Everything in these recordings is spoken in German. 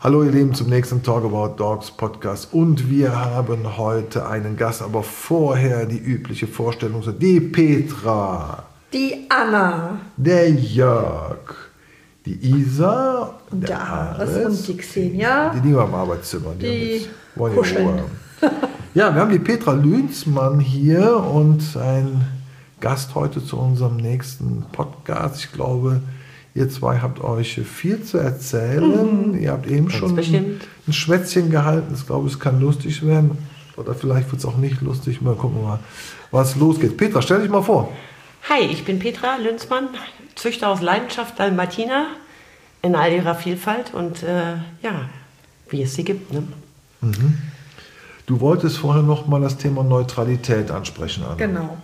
Hallo ihr Lieben zum nächsten Talk About Dogs Podcast und wir haben heute einen Gast, aber vorher die übliche Vorstellung, die Petra, die Anna, der Jörg, die Isa, und der Ares und die Xenia, die liegen am Arbeitszimmer, die wollen kuscheln. Ja, wir haben die Petra Lünsmann hier und ein Gast heute zu unserem nächsten Podcast. Ich glaube, ihr zwei habt euch viel zu erzählen. Ihr habt eben schon ein Schwätzchen gehalten. Ich glaube, es kann lustig werden. Oder vielleicht wird es auch nicht lustig. Mal gucken, was losgeht. Petra, stell dich mal vor. Hi, ich bin Petra Lünsmann, Züchter aus Leidenschaft, Dalmatiner, in all ihrer Vielfalt und wie es sie gibt. Ne? Mhm. Du wolltest vorher noch mal das Thema Neutralität ansprechen, Anna. Genau.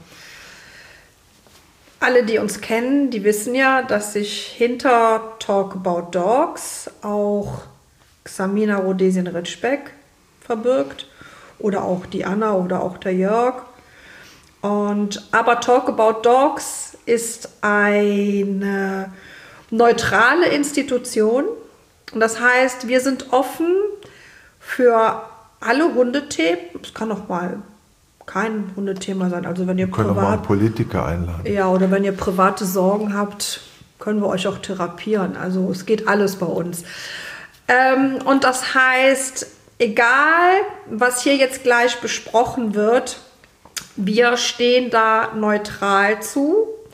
Alle, die uns kennen, die wissen ja, dass sich hinter Talk About Dogs auch Xamina Rhodesien-Ritschbeck verbirgt oder auch die Anna oder auch der Jörg. Aber Talk About Dogs ist eine neutrale Institution. Und das heißt, wir sind offen für alle Hundethemen. Es kann auch mal kein Hundethema sein. Also wenn ihr wir können auch mal einen Politiker einladen. Ja, oder wenn ihr private Sorgen habt, können wir euch auch therapieren. Also es geht alles bei uns. Und das heißt, egal, was hier jetzt gleich besprochen wird, wir stehen da neutral zu.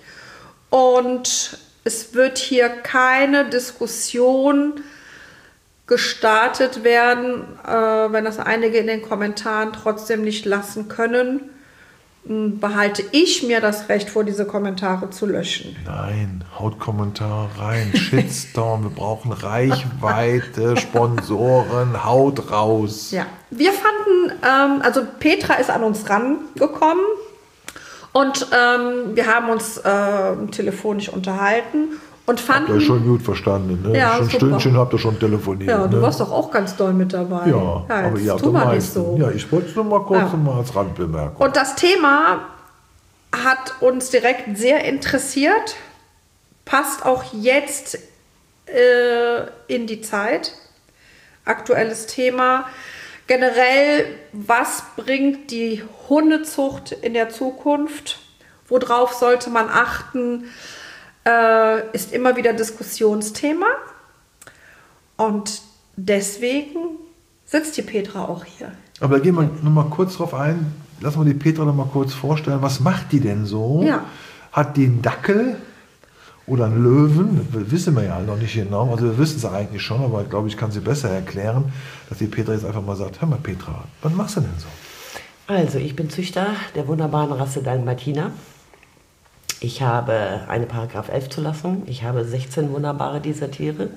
Und es wird hier keine Diskussion gestartet werden, wenn das einige in den Kommentaren trotzdem nicht lassen können, behalte ich mir das Recht vor, diese Kommentare zu löschen. Nein, haut Kommentare rein, Shitstorm, wir brauchen Reichweite, Sponsoren, haut raus. Ja, wir fanden, also Petra ist an uns rangekommen und wir haben uns telefonisch unterhalten. Und fanden, habt ihr schon gut verstanden, ne? Ja, schon ein Stündchen habt ihr schon telefoniert. Ja, du ne? warst doch auch ganz doll mit dabei. Ja, aber ihr habt am meisten. So. Ja, ich wollte es nur mal kurz mal als Randbemerkung. Und das Thema hat uns direkt sehr interessiert, passt auch jetzt in die Zeit. Aktuelles Thema. Generell, was bringt die Hundezucht in der Zukunft? Worauf sollte man achten? Ist immer wieder Diskussionsthema und deswegen sitzt die Petra auch hier. Aber da gehen wir noch mal kurz drauf ein, lassen wir die Petra noch mal kurz vorstellen, was macht die denn so? Ja. Hat die einen Dackel oder einen Löwen? Das wissen wir ja noch nicht genau, also wir wissen es eigentlich schon, aber ich glaube, ich kann sie besser erklären, dass die Petra jetzt einfach mal sagt, hör mal Petra, was machst du denn so? Also ich bin Züchter der wunderbaren Rasse Dalmatiner. Ich habe eine Paragraph 11 Zulassung. Ich habe 16 wunderbare dieser Tiere.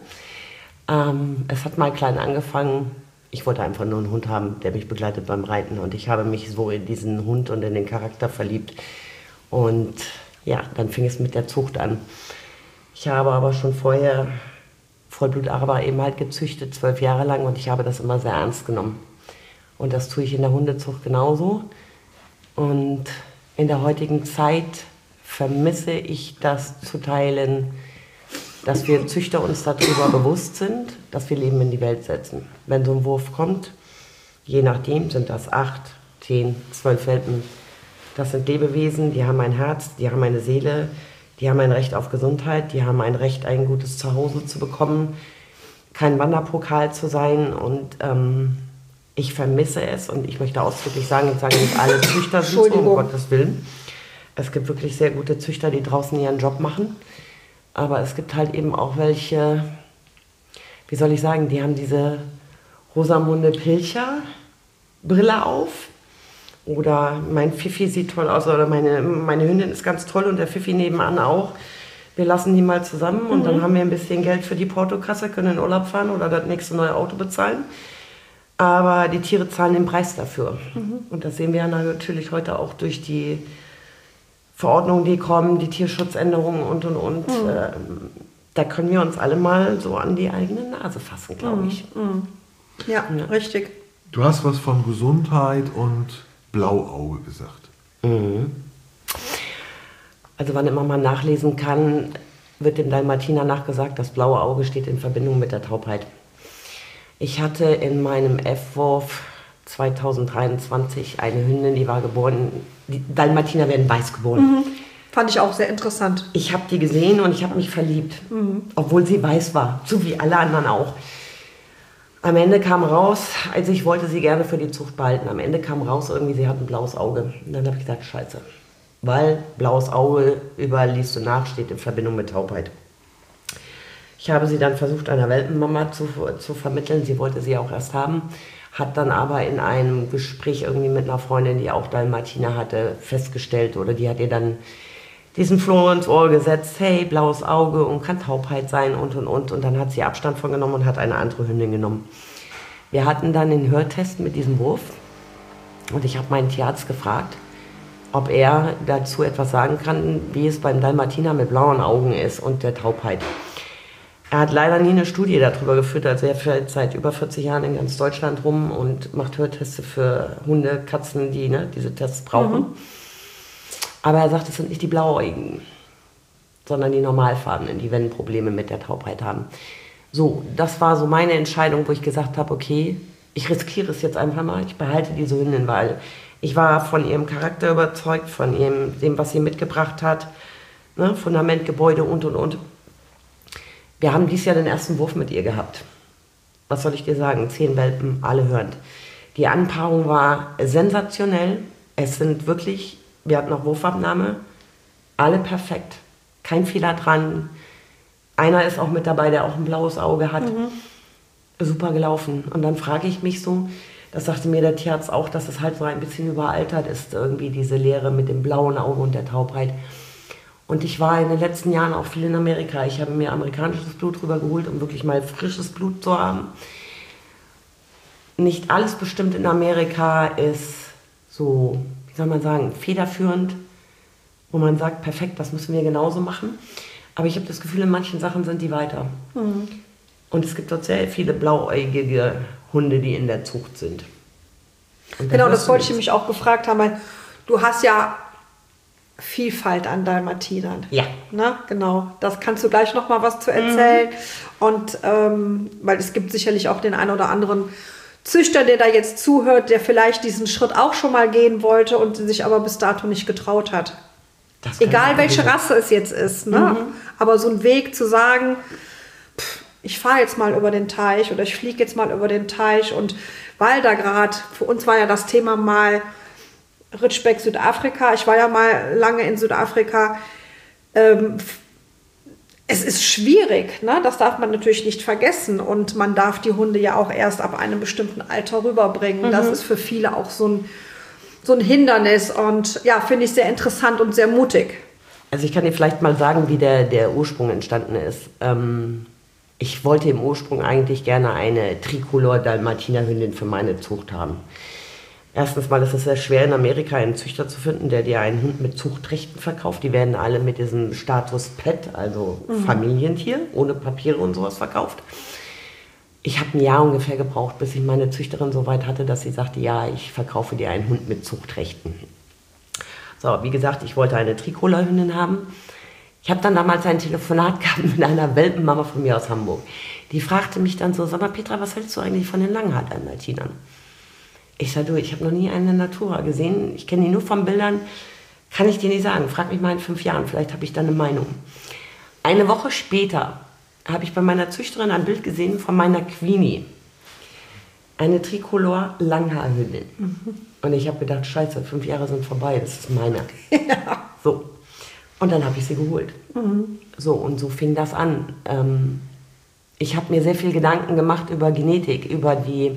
Es hat mal klein angefangen. Ich wollte einfach nur einen Hund haben, der mich begleitet beim Reiten. Und ich habe mich so in diesen Hund und in den Charakter verliebt. Und ja, dann fing es mit der Zucht an. Ich habe aber schon vorher Vollblut-Araber eben halt gezüchtet, 12 Jahre lang. Und ich habe das immer sehr ernst genommen. Und das tue ich in der Hundezucht genauso. Und in der heutigen Zeit vermisse ich das zu teilen, dass wir Züchter uns darüber bewusst sind, dass wir Leben in die Welt setzen. Wenn so ein Wurf kommt, je nachdem sind das 8, 10, 12 Welpen. Das sind Lebewesen, die haben ein Herz, die haben eine Seele, die haben ein Recht auf Gesundheit, die haben ein Recht, ein gutes Zuhause zu bekommen, kein Wanderpokal zu sein. Und ich vermisse es und ich möchte ausdrücklich sagen, ich sage nicht alle Züchter sind so, um Gottes Willen. Es gibt wirklich sehr gute Züchter, die draußen ihren Job machen. Aber es gibt halt eben auch welche, wie soll ich sagen, die haben diese Rosamunde Pilcher-Brille auf. Oder mein Pfiffi sieht toll aus, oder meine Hündin ist ganz toll und der Pfiffi nebenan auch. Wir lassen die mal zusammen und dann haben wir ein bisschen Geld für die Portokasse, können in Urlaub fahren oder das nächste neue Auto bezahlen. Aber die Tiere zahlen den Preis dafür. Und das sehen wir ja natürlich heute auch durch die Verordnungen, die kommen, die Tierschutzänderungen und. Da können wir uns alle mal so an die eigene Nase fassen, glaube ich. Ja, richtig. Du hast was von Gesundheit und Blauauge gesagt. Also wann immer man nachlesen kann, wird dem Dalmatiner nachgesagt, das blaue Auge steht in Verbindung mit der Taubheit. Ich hatte in meinem F-Wurf 2023 eine Hündin, die war geboren, die Dalmatiner werden weiß geboren. Fand ich auch sehr interessant. Ich habe die gesehen und ich habe mich verliebt, obwohl sie weiß war, so wie alle anderen auch. Am Ende kam raus, also ich wollte sie gerne für die Zucht behalten, am Ende kam raus, irgendwie sie hat ein blaues Auge. Und dann habe ich gesagt, scheiße, weil blaues Auge, überall liest du nach, steht in Verbindung mit Taubheit. Ich habe sie dann versucht, einer Welpenmama zu vermitteln, sie wollte sie auch erst haben, hat dann aber in einem Gespräch irgendwie mit einer Freundin, die auch Dalmatiner hatte, festgestellt, oder die hat ihr dann diesen Floh ins Ohr gesetzt, hey, blaues Auge und kann Taubheit sein und. Und dann hat sie Abstand von genommen und hat eine andere Hündin genommen. Wir hatten dann den Hörtest mit diesem Wurf und ich habe meinen Tierarzt gefragt, ob er dazu etwas sagen kann, wie es beim Dalmatiner mit blauen Augen ist und der Taubheit. Er hat leider nie eine Studie darüber geführt, also er fährt seit über 40 Jahren in ganz Deutschland rum und macht Hörteste für Hunde, Katzen, die diese Tests brauchen. Aber er sagt, es sind nicht die Blauäugigen, sondern die Normalfarbenen, die wenn Probleme mit der Taubheit haben. So, das war so meine Entscheidung, wo ich gesagt habe, okay, ich riskiere es jetzt einfach mal, ich behalte diese Hündin, weil ich war von ihrem Charakter überzeugt, von dem, was sie mitgebracht hat, ne, Fundament, Gebäude und. Wir haben dieses Jahr den ersten Wurf mit ihr gehabt. Was soll ich dir sagen? 10 Welpen, alle hörend. Die Anpaarung war sensationell. Es sind wirklich, wir hatten noch Wurfabnahme, alle perfekt. Kein Fehler dran. Einer ist auch mit dabei, der auch ein blaues Auge hat. Super gelaufen. Und dann frage ich mich so, das sagte mir der Tierarzt auch, dass es halt so ein bisschen überaltert ist, irgendwie diese Lehre mit dem blauen Auge und der Taubheit. Und ich war in den letzten Jahren auch viel in Amerika. Ich habe mir amerikanisches Blut rübergeholt, um wirklich mal frisches Blut zu haben. Nicht alles bestimmt in Amerika ist so, wie soll man sagen, federführend, wo man sagt, perfekt, das müssen wir genauso machen. Aber ich habe das Gefühl, in manchen Sachen sind die weiter. Und es gibt dort sehr viele blauäugige Hunde, die in der Zucht sind. Genau, das wollte ich nämlich auch gefragt haben, weil du hast ja Vielfalt an Dalmatinern. Ja. Ne? Genau, das kannst du gleich noch mal was zu erzählen. Und weil es gibt sicherlich auch den einen oder anderen Züchter, der da jetzt zuhört, der vielleicht diesen Schritt auch schon mal gehen wollte und sich aber bis dato nicht getraut hat. Egal welche Rasse es jetzt ist. Ne? Aber so ein Weg zu sagen, ich fahre jetzt mal über den Teich oder ich fliege jetzt mal über den Teich, und weil da gerade, für uns war ja das Thema mal Ridgeback Südafrika, ich war ja mal lange in Südafrika, es ist schwierig, ne? Das darf man natürlich nicht vergessen, und man darf die Hunde ja auch erst ab einem bestimmten Alter rüberbringen. Das ist für viele auch so ein Hindernis, und ja, finde ich sehr interessant und sehr mutig. Also ich kann dir vielleicht mal sagen, wie der Ursprung entstanden ist. Ich wollte im Ursprung eigentlich gerne eine Tricolor-Dalmatiner-Hündin für meine Zucht haben. Erstens mal ist es sehr schwer, in Amerika einen Züchter zu finden, der dir einen Hund mit Zuchtrechten verkauft. Die werden alle mit diesem Status Pet, also Familientier, ohne Papiere und sowas verkauft. Ich habe ein Jahr ungefähr gebraucht, bis ich meine Züchterin so weit hatte, dass sie sagte, ja, ich verkaufe dir einen Hund mit Zuchtrechten. So, wie gesagt, ich wollte eine Tricolor-Hündin haben. Ich habe dann damals ein Telefonat gehabt mit einer Welpenmama von mir aus Hamburg. Die fragte mich dann so, sag mal Petra, was hältst du eigentlich von den Langhaar-Dalmatinern? Ich sage, du, ich habe noch nie eine Natura gesehen. Ich kenne die nur von Bildern. Kann ich dir nicht sagen. Frag mich mal in 5 Jahren. Vielleicht habe ich dann eine Meinung. Eine Woche später habe ich bei meiner Züchterin ein Bild gesehen von meiner Queenie. Eine Tricolor-Langhaarhündin. Und ich habe gedacht, scheiße, 5 Jahre sind vorbei. Das ist meine. Ja. So. Und dann habe ich sie geholt. So, und so fing das an. Ich habe mir sehr viel Gedanken gemacht über Genetik, über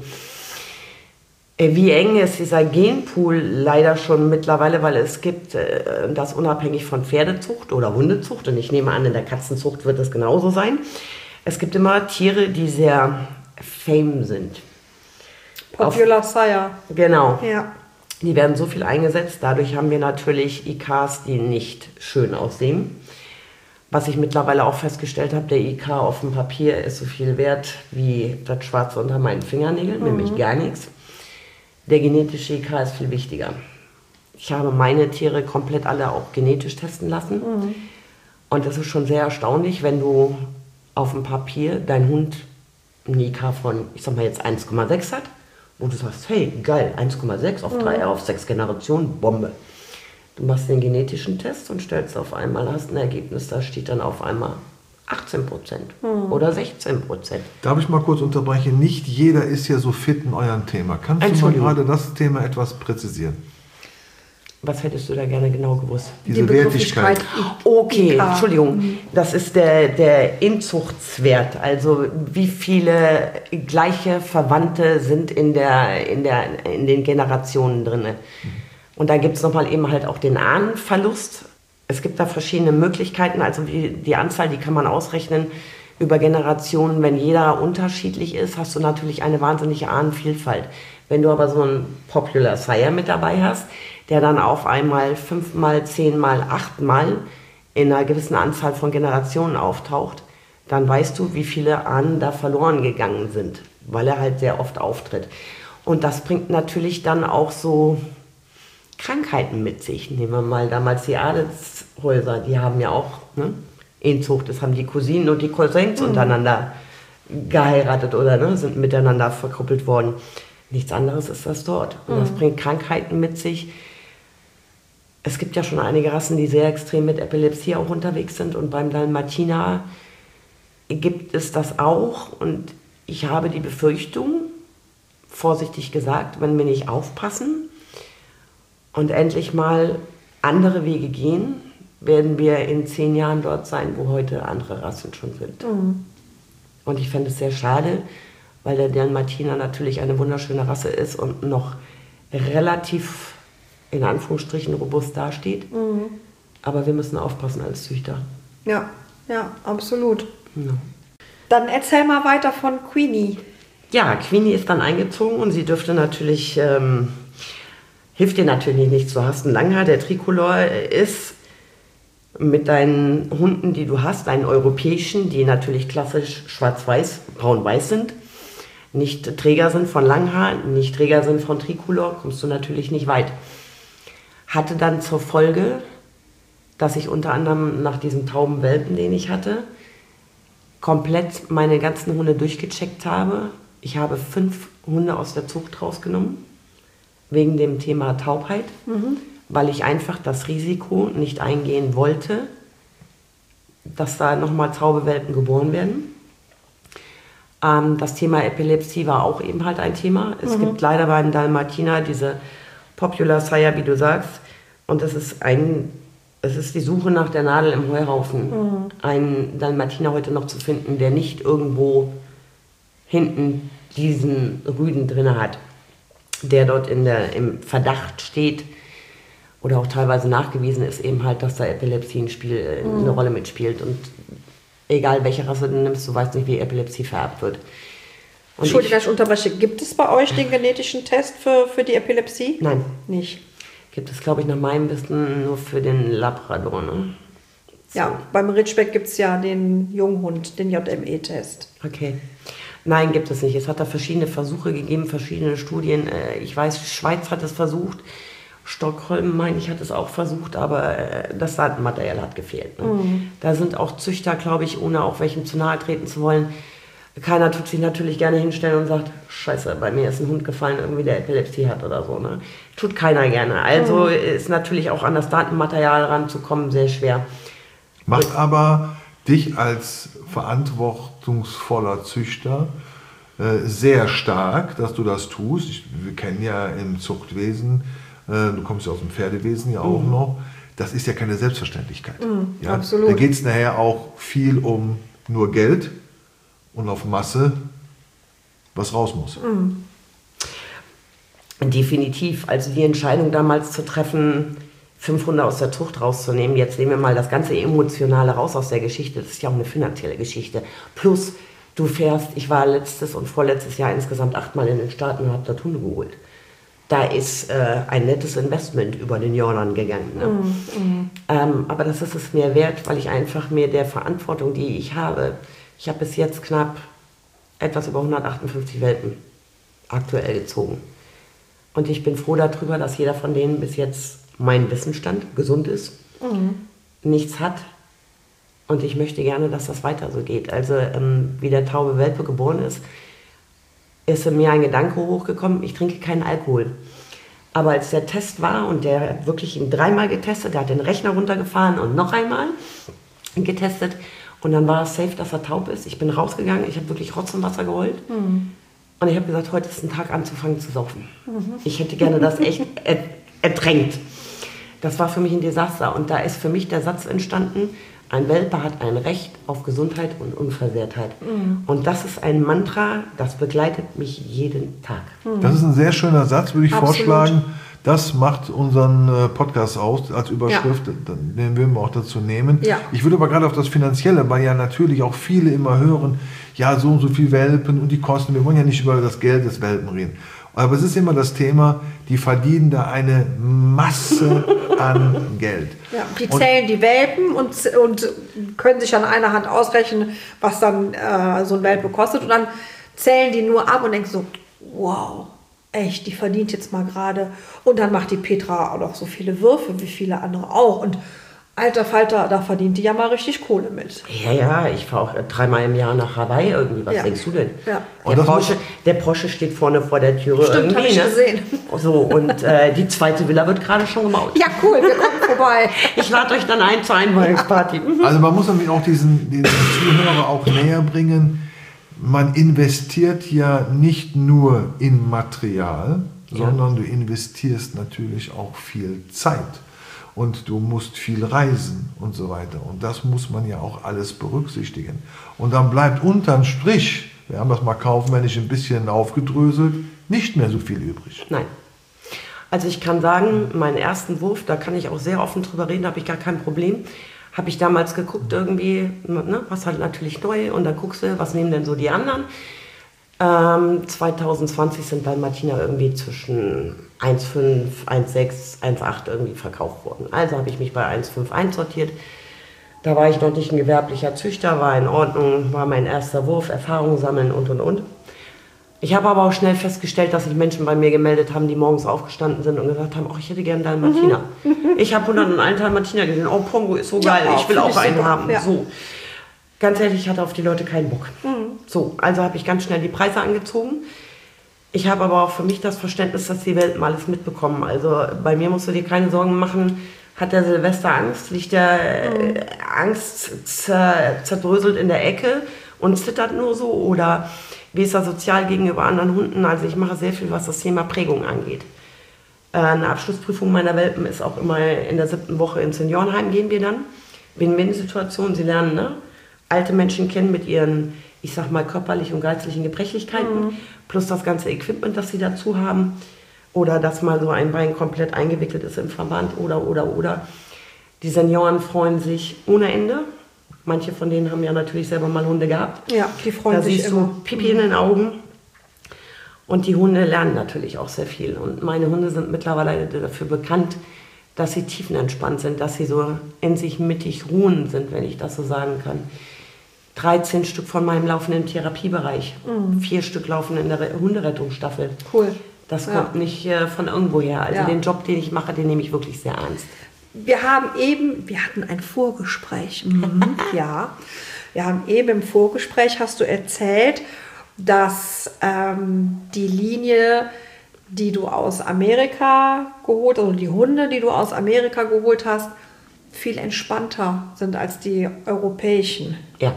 wie eng ist dieser Genpool leider schon mittlerweile, weil es gibt das unabhängig von Pferdezucht oder Hundezucht, und ich nehme an, in der Katzenzucht wird es genauso sein. Es gibt immer Tiere, die sehr fame sind. Popular Sire. Genau. Ja. Die werden so viel eingesetzt, dadurch haben wir natürlich IKs, die nicht schön aussehen. Was ich mittlerweile auch festgestellt habe, der IK auf dem Papier ist so viel wert wie das Schwarze unter meinen Fingernägeln, nämlich gar nichts. Der genetische IK ist viel wichtiger. Ich habe meine Tiere komplett alle auch genetisch testen lassen. Und das ist schon sehr erstaunlich, wenn du auf dem Papier deinen Hund ein IK von, ich sag mal jetzt 1,6 hat, und du sagst, hey, geil, 1,6 auf 3, auf 6 Generationen, Bombe. Du machst den genetischen Test und stellst auf einmal, hast ein Ergebnis, da steht dann auf einmal 18% oder 16%. Darf ich mal kurz unterbrechen? Nicht jeder ist ja so fit in eurem Thema. Kannst du mal gerade das Thema etwas präzisieren? Was hättest du da gerne genau gewusst? Diese Wertigkeit. Okay, Entschuldigung. Das ist der Inzuchtswert. Also wie viele gleiche Verwandte sind in den Generationen drin. Und da gibt es nochmal eben halt auch den Ahnenverlust. Es gibt da verschiedene Möglichkeiten. Also die Anzahl, die kann man ausrechnen über Generationen. Wenn jeder unterschiedlich ist, hast du natürlich eine wahnsinnige Ahnenvielfalt. Wenn du aber so einen Popular Sire mit dabei hast, der dann auf einmal 5-mal, 10-mal, 8-mal in einer gewissen Anzahl von Generationen auftaucht, dann weißt du, wie viele Ahnen da verloren gegangen sind, weil er halt sehr oft auftritt. Und das bringt natürlich dann auch so Krankheiten mit sich. Nehmen wir mal damals die Adelshäuser, die haben ja auch Inzucht, das haben die Cousinen und die Cousins untereinander geheiratet oder sind miteinander verkuppelt worden. Nichts anderes ist das dort. Und das bringt Krankheiten mit sich. Es gibt ja schon einige Rassen, die sehr extrem mit Epilepsie auch unterwegs sind. Und beim Dalmatiner gibt es das auch. Und ich habe die Befürchtung, vorsichtig gesagt, wenn wir nicht aufpassen und endlich mal andere Wege gehen, werden wir in 10 Jahren dort sein, wo heute andere Rassen schon sind. Und ich fände es sehr schade, weil der Dalmatiner natürlich eine wunderschöne Rasse ist und noch relativ, in Anführungsstrichen, robust dasteht. Aber wir müssen aufpassen als Züchter. Ja, absolut. Ja. Dann erzähl mal weiter von Queenie. Ja, Queenie ist dann eingezogen und sie dürfte natürlich, hilft dir natürlich nichts. Du hast einen Langhaar, der Tricolor ist mit deinen Hunden, die du hast, deinen europäischen, die natürlich klassisch schwarz-weiß, braun-weiß sind, nicht Träger sind von Langhaar, nicht Träger sind von Tricolor, kommst du natürlich nicht weit. Hatte dann zur Folge, dass ich unter anderem nach diesem Taubenwelpen, den ich hatte, komplett meine ganzen Hunde durchgecheckt habe. Ich habe 5 Hunde aus der Zucht rausgenommen, wegen dem Thema Taubheit, weil ich einfach das Risiko nicht eingehen wollte, dass da nochmal Taubewelpen geboren werden. Das Thema Epilepsie war auch eben halt ein Thema. Es gibt leider beim Dalmatiner diese Popular Sire, wie du sagst, und es ist die Suche nach der Nadel im Heuhaufen, einen Dalmatiner heute noch zu finden, der nicht irgendwo hinten diesen Rüden drin hat, der dort im Verdacht steht oder auch teilweise nachgewiesen ist, eben halt, dass da Epilepsie eine Rolle mitspielt. Und egal welche Rasse du nimmst, du weißt nicht, wie Epilepsie vererbt wird. Und Entschuldigung, ich unterbreche. Gibt es bei euch den genetischen Test für die Epilepsie? Nein. Nicht. Gibt es, glaube ich, nach meinem Wissen nur für den Labrador, ne? So. Ja, beim Ridgeback gibt es ja den Junghund, den JME-Test. Okay. Nein, gibt es nicht. Es hat da verschiedene Versuche gegeben, verschiedene Studien. Ich weiß, Schweiz hat es versucht, Stockholm, meine ich, hat es auch versucht, aber das Datenmaterial hat gefehlt. Ne? Da sind auch Züchter, glaube ich, ohne auch welchem zu nahe treten zu wollen. Keiner tut sich natürlich gerne hinstellen und sagt, scheiße, bei mir ist ein Hund gefallen, irgendwie der Epilepsie hat oder so. Ne? Tut keiner gerne. Also ist natürlich auch an das Datenmaterial ranzukommen sehr schwer. Macht aber dich als verantwortungsvoller Züchter sehr stark, dass du das tust. Wir kennen ja im Zuchtwesen, du kommst ja aus dem Pferdewesen ja auch noch, das ist ja keine Selbstverständlichkeit. Ja? Absolut. Da geht es nachher auch viel um nur Geld und auf Masse, was raus muss. Definitiv. Also die Entscheidung damals zu treffen, 5 Hunde aus der Zucht rauszunehmen, jetzt nehmen wir mal das ganze Emotionale raus aus der Geschichte, das ist ja auch eine finanzielle Geschichte. Plus, du fährst, ich war letztes und vorletztes Jahr insgesamt 8-mal in den Staaten und habe dort Hunde geholt. Da ist ein nettes Investment über den Jordan gegangen. Ne? Aber das ist es mir wert, weil ich einfach mir der Verantwortung, die ich habe bis jetzt knapp etwas über 158 Welpen aktuell gezogen. Und ich bin froh darüber, dass jeder von denen bis jetzt mein Wissensstand gesund ist, nichts hat Und ich möchte gerne, dass das weiter so geht. Also wie der taube Welpe geboren ist in mir ein Gedanke hochgekommen, ich trinke keinen Alkohol. Aber als der Test war und der hat wirklich ihn 3-mal getestet, der hat den Rechner runtergefahren und noch einmal getestet. Und dann war es safe, dass er taub ist. Ich bin rausgegangen, ich habe wirklich Rotz und Wasser geholt. Und ich habe gesagt, heute ist ein Tag anzufangen zu saufen. Ich hätte gerne das echt ertränkt. Das war für mich ein Desaster. Und da ist für mich der Satz entstanden, ein Welpe hat ein Recht auf Gesundheit und Unversehrtheit. Und das ist ein Mantra, das begleitet mich jeden Tag. Das ist ein sehr schöner Satz, würde ich Absolut. vorschlagen. Das macht unseren Podcast aus als Überschrift, den würden wir auch dazu nehmen. Ja. Ich würde aber gerade auf das Finanzielle, weil ja natürlich auch viele immer hören, ja, so und so viel Welpen und die Kosten, wir wollen ja nicht über das Geld des Welpen reden. Aber es ist immer das Thema, die verdienen da eine Masse an Geld. Ja, die zählen die Welpen und können sich an einer Hand ausrechnen, was dann so ein Welpe kostet. Und dann zählen die nur ab und denken so, wow, echt, die verdient jetzt mal gerade. Und dann macht die Petra auch noch so viele Würfe, wie viele andere auch. Und alter Falter, da verdient die ja mal richtig Kohle mit. Ja, ich fahre auch 3-mal im Jahr nach Hawaii irgendwie. Was Ja. denkst du denn? Ja. Der Porsche steht vorne vor der Türe Stimmt, irgendwie. hab ich gesehen. So, und die zweite Villa wird gerade schon gebaut. Ja, cool, wir kommen vorbei. Ich lade euch dann ein zur Einweihungsparty. Also man muss nämlich auch diesen Zuhörer auch näher bringen, man investiert ja nicht nur in Material, sondern du investierst natürlich auch viel Zeit. Und du musst viel reisen und so weiter. Und das muss man ja auch alles berücksichtigen. Und dann bleibt unterm Strich, wir haben das mal kaufmännisch ein bisschen aufgedröselt, nicht mehr so viel übrig. Nein. Also ich kann sagen, meinen ersten Wurf, da kann ich auch sehr offen drüber reden, da habe ich gar kein Problem. Habe ich damals geguckt irgendwie, ne, was halt natürlich neu und dann guckst du, was nehmen denn so die anderen. 2020 sind Dalmatiner irgendwie zwischen 1,5, 1,6, 1,8 irgendwie verkauft worden. Also habe ich mich bei 1,5 einsortiert. Da war ich noch nicht ein gewerblicher Züchter, war in Ordnung, war mein erster Wurf, Erfahrung sammeln und. Ich habe aber auch schnell festgestellt, dass sich Menschen bei mir gemeldet haben, die morgens aufgestanden sind und gesagt haben, ich hätte gerne Dalmatiner. Ich habe 101 Dalmatiner gesehen, Pongo ist so geil, ich will auch einen haben. Ja. So. Ganz ehrlich, ich hatte auf die Leute keinen Bock. So, also habe ich ganz schnell die Preise angezogen. Ich habe aber auch für mich das Verständnis, dass die Welpen alles mitbekommen. Also bei mir musst du dir keine Sorgen machen, hat der Silvester Angst, liegt der Angst zerdröselt in der Ecke und zittert nur so oder wie ist er sozial gegenüber anderen Hunden? Also ich mache sehr viel, was das Thema Prägung angeht. Eine Abschlussprüfung meiner Welpen ist auch immer in der 7. Woche ins Seniorenheim gehen wir dann. Win-Win-Situation, sie lernen, ne? Alte Menschen kennen mit ihren, ich sag mal, körperlichen und geistlichen Gebrechlichkeiten, plus das ganze Equipment, das sie dazu haben. Oder dass mal so ein Bein komplett eingewickelt ist im Verband oder. Die Senioren freuen sich ohne Ende. Manche von denen haben ja natürlich selber mal Hunde gehabt. Ja, die freuen da sich siehst immer. du Pipi in den Augen. Und die Hunde lernen natürlich auch sehr viel. Und meine Hunde sind mittlerweile dafür bekannt, dass sie tiefenentspannt sind, dass sie so in sich mittig ruhen sind, wenn ich das so sagen kann. 13 Stück von meinem laufen im Therapiebereich. 4 Stück laufen in der Hunderettungsstaffel. Cool. Das kommt nicht von irgendwo her. Also den Job, den ich mache, den nehme ich wirklich sehr ernst. Wir hatten ein Vorgespräch. Ja, wir haben eben im Vorgespräch, hast du erzählt, dass die Linie, die du aus Amerika geholt hast, also die Hunde, die du aus Amerika geholt hast, viel entspannter sind als die europäischen. Ja.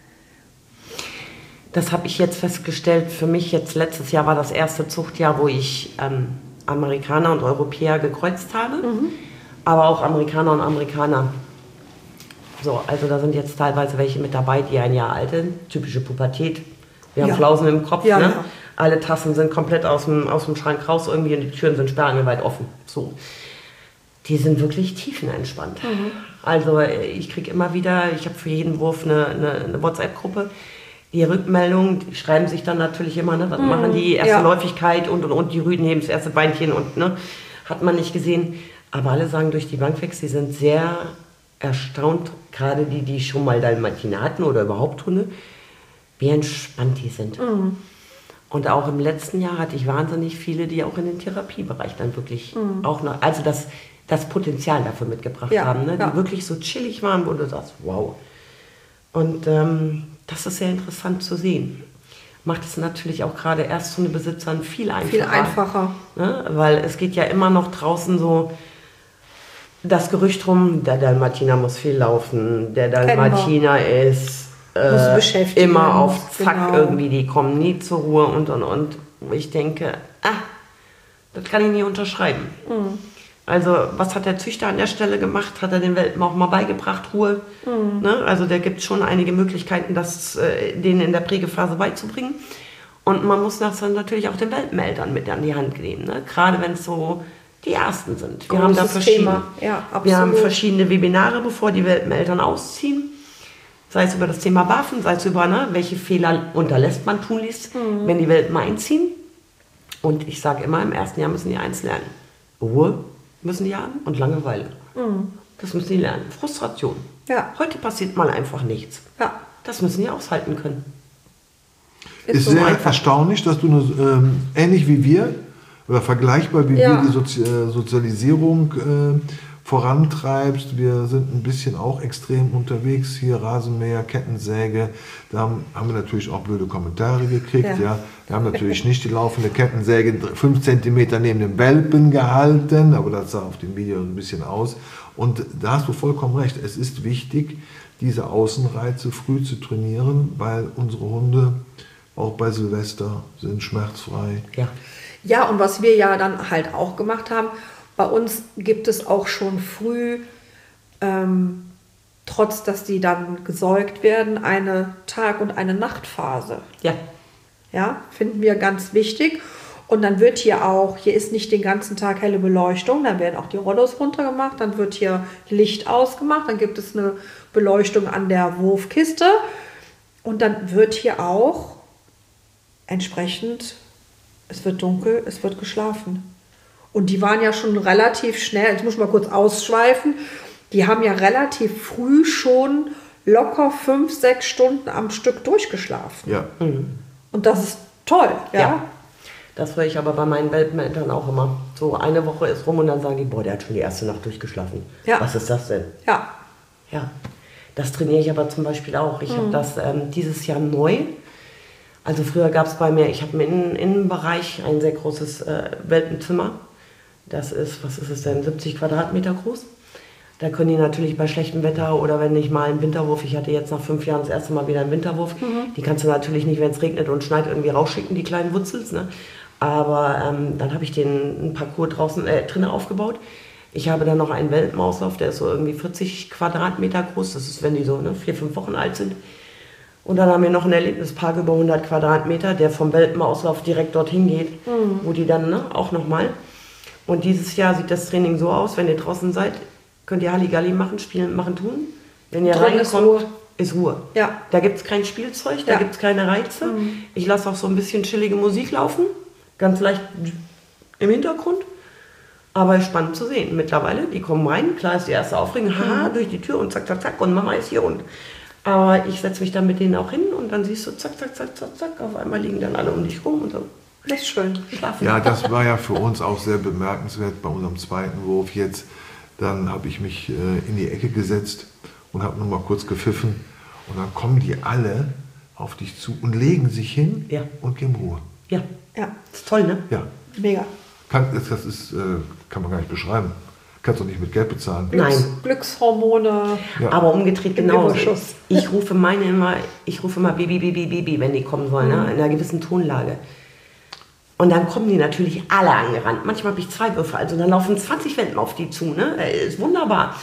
Das habe ich jetzt festgestellt. Für mich jetzt letztes Jahr war das erste Zuchtjahr, wo ich Amerikaner und Europäer gekreuzt habe. Aber auch Amerikaner und Amerikaner. So, also da sind jetzt teilweise welche mit dabei, die ein Jahr alt sind. Typische Pubertät. Wir haben Flausen im Kopf. Ja, ne? ja. Alle Tassen sind komplett aus dem Schrank raus irgendwie und die Türen sind sperrangelweit offen. So. Die sind wirklich tiefenentspannt. Also ich kriege immer wieder, ich habe für jeden Wurf eine WhatsApp-Gruppe. Die Rückmeldungen, die schreiben sich dann natürlich immer, ne, was machen die, erste Läufigkeit und die Rüden heben das erste Beinchen und ne, hat man nicht gesehen. Aber alle sagen durch die Bank weg, sie sind sehr erstaunt, gerade die schon mal Dalmatiner hatten oder überhaupt Hunde, wie entspannt die sind. Und auch im letzten Jahr hatte ich wahnsinnig viele, die auch in den Therapiebereich dann wirklich auch noch, also das Potenzial dafür mitgebracht haben, ne, die wirklich so chillig waren, wo du sagst, wow. Und das ist sehr interessant zu sehen. Macht es natürlich auch gerade Ersthundebesitzern viel einfacher. Viel einfacher. Ne? Weil es geht ja immer noch draußen so das Gerücht rum, der Dalmatiner muss viel laufen, der Dalmatiner ist immer auf Zack irgendwie, die kommen nie zur Ruhe und. Ich denke, das kann ich nie unterschreiben. Mhm. Also was hat der Züchter an der Stelle gemacht? Hat er den Welpen auch mal beigebracht, Ruhe? Mhm. Ne? Also da gibt es schon einige Möglichkeiten, das denen in der Prägephase beizubringen. Und man muss das dann natürlich auch den Welpeneltern mit an die Hand nehmen. Ne? Gerade wenn es so die ersten sind. Wir haben da verschiedene Webinare, bevor die Welpeneltern ausziehen. Sei es über das Thema BAFen, sei es über, welche Fehler unterlässt man tunlichst, wenn die Welpen einziehen. Und ich sage immer, im ersten Jahr müssen die eins lernen. Ruhe müssen die haben und Langeweile. Mhm. Das müssen die lernen. Frustration. Ja. Heute passiert mal einfach nichts. Ja. Das müssen die aushalten können. Ist so sehr erstaunlich, dass du ähnlich wie wir oder vergleichbar wie wir die Sozialisierung vorantreibst. Wir sind ein bisschen auch extrem unterwegs hier, Rasenmäher, Kettensäge. Da haben wir natürlich auch blöde Kommentare gekriegt. Ja. Wir haben natürlich nicht die laufende Kettensäge 5 cm neben dem Welpen gehalten, aber das sah auf dem Video ein bisschen aus. Und da hast du vollkommen recht. Es ist wichtig, diese Außenreize früh zu trainieren, weil unsere Hunde auch bei Silvester sind schmerzfrei. Ja, und was wir ja dann halt auch gemacht haben, bei uns gibt es auch schon früh, trotz dass die dann gesäugt werden, eine Tag- und eine Nachtphase. Ja, finden wir ganz wichtig. Und dann wird hier ist nicht den ganzen Tag helle Beleuchtung, dann werden auch die Rollos runtergemacht, dann wird hier Licht ausgemacht, dann gibt es eine Beleuchtung an der Wurfkiste und dann wird hier auch entsprechend, es wird dunkel, es wird geschlafen. Und die waren ja schon relativ schnell, jetzt muss ich mal kurz ausschweifen, die haben ja relativ früh schon locker 5, 6 Stunden am Stück durchgeschlafen. Ja. Und das ist toll, ja. Das höre ich aber bei meinen Welpeneltern auch immer. So eine Woche ist rum und dann sagen die, boah, der hat schon die erste Nacht durchgeschlafen. Ja. Was ist das denn? Ja. Das trainiere ich aber zum Beispiel auch. Ich habe das dieses Jahr neu. Also früher gab es bei mir, ich habe im Innenbereich ein sehr großes Welpenzimmer. Das ist, was ist es denn, 70 Quadratmeter groß. Da können die natürlich bei schlechtem Wetter oder wenn ich mal einen Winterwurf, ich hatte jetzt nach 5 Jahren das erste Mal wieder einen Winterwurf, die kannst du natürlich nicht, wenn es regnet und schneit, irgendwie rausschicken, die kleinen Wutzels. Ne? Aber dann habe ich den ein Parcours draußen drinnen aufgebaut. Ich habe dann noch einen Welpenauslauf, der ist so irgendwie 40 Quadratmeter groß. Das ist, wenn die so 4, 5 Wochen alt sind. Und dann haben wir noch einen Erlebnispark über 100 Quadratmeter, der vom Welpenauslauf direkt dorthin geht, wo die dann auch nochmal. Und dieses Jahr sieht das Training so aus, wenn ihr draußen seid, könnt ihr Halligalli machen, spielen, machen, tun. Wenn ihr reinkommt, ist Ruhe. Ja. Da gibt es kein Spielzeug, da gibt es keine Reize. Ich lasse auch so ein bisschen chillige Musik laufen, ganz leicht im Hintergrund. Aber spannend zu sehen. Mittlerweile, die kommen rein, klar ist die erste Aufregung, haha, durch die Tür und zack, zack, zack und Mama ist hier und... Aber ich setze mich dann mit denen auch hin und dann siehst du, zack, zack, zack, zack, zack, auf einmal liegen dann alle um dich rum und so. Das ist schön. Schlafen. Ja, das war ja für uns auch sehr bemerkenswert bei unserem zweiten Wurf jetzt. Dann habe ich mich in die Ecke gesetzt und habe nur mal kurz gepfiffen. Und dann kommen die alle auf dich zu und legen sich hin und geben Ruhe. Ja, das ist toll, ne? Ja. Mega. Das ist, kann man gar nicht beschreiben. Kannst du nicht mit Geld bezahlen. Nein. Glückshormone. Ja. Aber umgedreht genauso. Ich rufe immer Baby, Baby, Baby, wenn die kommen wollen, ne? In einer gewissen Tonlage. Und dann kommen die natürlich alle angerannt. Manchmal habe ich 2 Würfe, also dann laufen 20 Welpen auf die zu. Ne? Ist wunderbar.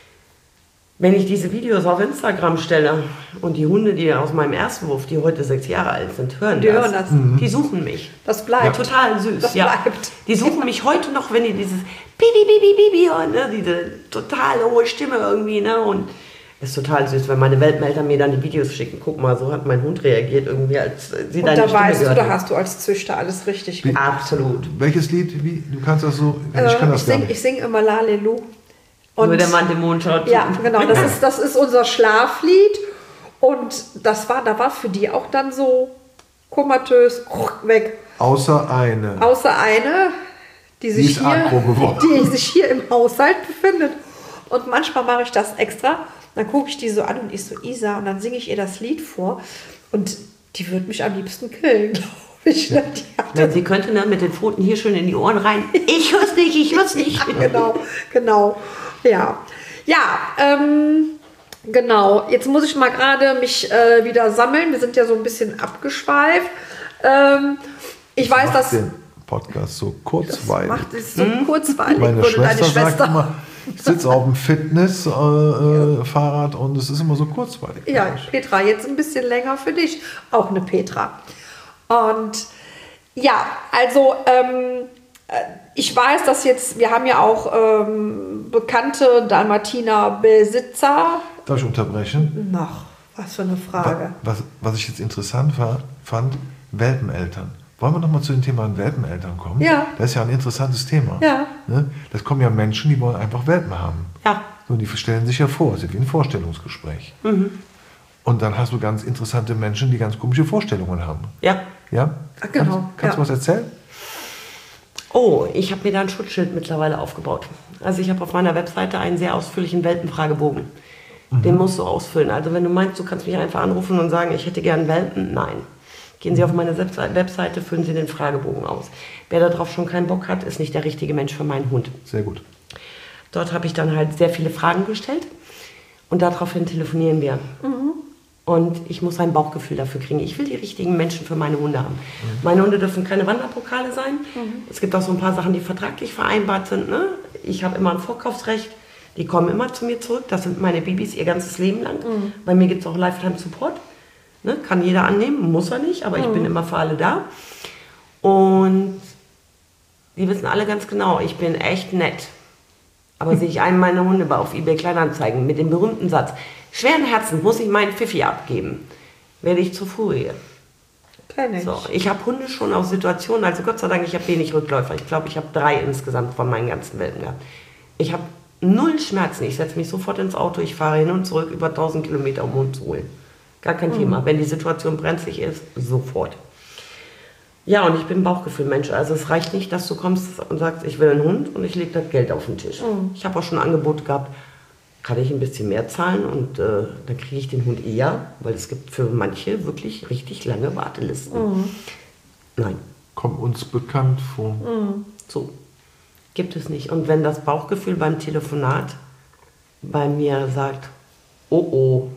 Wenn ich diese Videos auf Instagram stelle und die Hunde, die aus meinem ersten Wurf, die heute 6 Jahre alt sind, hören das. Die suchen mich. Das bleibt. Total süß. Das bleibt. Die suchen mich heute noch, wenn die dieses Bibi, Bibi, Bibi hören, ne? Diese total hohe Stimme irgendwie. Ne? Und ist total süß, wenn meine Welpeneltern mir dann die Videos schicken. Guck mal, so hat mein Hund reagiert irgendwie, als sie deine Stimme Stimme gehört. Da hast du als Züchter alles richtig gemacht. Absolut. Welches Lied? Wie? Du kannst das so? Ich kann das gar nicht. Ich singe immer Lalelu. Und nur der Mann dem Mond schaut. Ja, genau. Das ist unser Schlaflied. Und da war für die auch dann so komatös weg. Außer eine, die sich hier im Haushalt befindet. Und manchmal mache ich das extra. Dann gucke ich die so an und ich so, Isa, und dann singe ich ihr das Lied vor. Und die wird mich am liebsten killen, glaube ich. Ja. Ja, sie könnte mit den Pfoten hier schön in die Ohren rein. Ich hör's nicht. Genau. Ja. Ja, genau. Jetzt muss ich mal gerade mich wieder sammeln. Wir sind ja so ein bisschen abgeschweift. Ich weiß, dass den Podcast so kurzweilig. Macht es so kurzweilig. Meine Schwester deine sagt immer, ich sitze auf dem Fitness-Fahrrad und es ist immer so kurzweilig. Ja, Petra, jetzt ein bisschen länger für dich. Auch eine Petra. Und ja, also ich weiß, dass jetzt, wir haben ja auch bekannte Dalmatiner-Besitzer. Darf ich unterbrechen? Noch, was für eine Frage. Was ich jetzt interessant fand, Welpeneltern. Wollen wir noch mal zu dem Thema Welpeneltern kommen? Ja. Das ist ja ein interessantes Thema. Ja. Ne? Das kommen ja Menschen, die wollen einfach Welpen haben. Ja. Und die stellen sich ja vor, es ist wie ein Vorstellungsgespräch. Mhm. Und dann hast du ganz interessante Menschen, die ganz komische Vorstellungen haben. Ja. Ja? Genau. Kannst du was erzählen? Oh, ich habe mir da ein Schutzschild mittlerweile aufgebaut. Also ich habe auf meiner Webseite einen sehr ausführlichen Welpenfragebogen. Den musst du ausfüllen. Also wenn du meinst, du kannst mich einfach anrufen und sagen, ich hätte gern Welpen, nein. Gehen Sie auf meine Webseite, füllen Sie den Fragebogen aus. Wer darauf schon keinen Bock hat, ist nicht der richtige Mensch für meinen Hund. Sehr gut. Dort habe ich dann halt sehr viele Fragen gestellt und daraufhin telefonieren wir. Und ich muss ein Bauchgefühl dafür kriegen. Ich will die richtigen Menschen für meine Hunde haben. Meine Hunde dürfen keine Wanderpokale sein. Es gibt auch so ein paar Sachen, die vertraglich vereinbart sind. Ne? Ich habe immer ein Vorkaufsrecht. Die kommen immer zu mir zurück. Das sind meine Babys ihr ganzes Leben lang. Bei mir gibt es auch Lifetime-Support. Ne? Kann jeder annehmen, muss er nicht, aber ich bin immer für alle da. Und die wissen alle ganz genau, ich bin echt nett. Aber sehe ich einen meiner Hunde auf eBay Kleinanzeigen mit dem berühmten Satz, schweren Herzens muss ich meinen Pfiffi abgeben, werde ich zur Furie. Kenn ich. So, ich habe Hunde schon aus Situationen, also Gott sei Dank, ich habe wenig Rückläufer. Ich glaube, ich habe 3 insgesamt von meinen ganzen Welpen gehabt. Ich habe 0 Schmerzen. Ich setze mich sofort ins Auto, ich fahre hin und zurück über 1000 Kilometer, um Hund zu holen. Gar kein Thema. Wenn die Situation brenzlig ist, sofort. Ja, und ich bin ein Bauchgefühlmensch. Also es reicht nicht, dass du kommst und sagst, ich will einen Hund und ich lege das Geld auf den Tisch. Ich habe auch schon Angebote gehabt, kann ich ein bisschen mehr zahlen und dann kriege ich den Hund eher, weil es gibt für manche wirklich richtig lange Wartelisten. Nein. Kommt uns bekannt vor. So, gibt es nicht. Und wenn das Bauchgefühl beim Telefonat bei mir sagt, oh,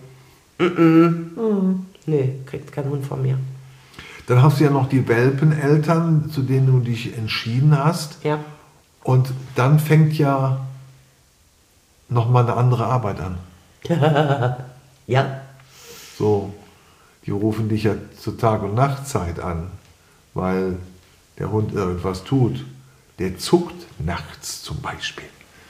nee, kriegt kein Hund von mir. Dann hast du ja noch die Welpeneltern, zu denen du dich entschieden hast. Ja. Und dann fängt ja nochmal eine andere Arbeit an. Ja. So, die rufen dich ja zur Tag- und Nachtzeit an, weil der Hund irgendwas tut. Der zuckt nachts zum Beispiel.